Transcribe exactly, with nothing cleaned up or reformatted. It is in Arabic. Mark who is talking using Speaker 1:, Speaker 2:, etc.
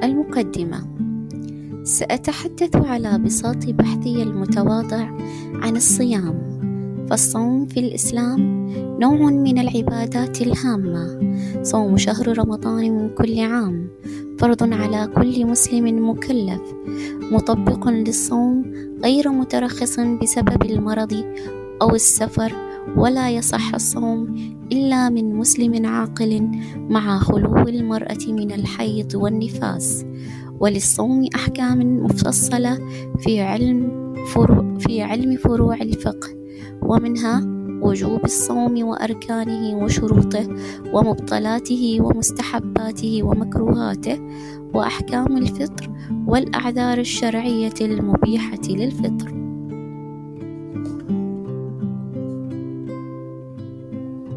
Speaker 1: المقدمة. سأتحدث على بساط بحثي المتواضع عن الصيام. فالصوم في الإسلام نوع من العبادات الهامة. صوم شهر رمضان من كل عام فرض على كل مسلم مكلف مطبق للصوم غير مترخص بسبب المرض أو السفر، ولا يصح الصوم إلا من مسلم عاقل مع خلو المرأة من الحيض والنفاس. وللصوم أحكام مفصلة في علم فروع في علم فروع الفقه، ومنها وجوب الصوم وأركانه وشروطه ومبطلاته ومستحباته ومكروهاته، وأحكام الفطر والأعذار الشرعية المبيحة للفطر.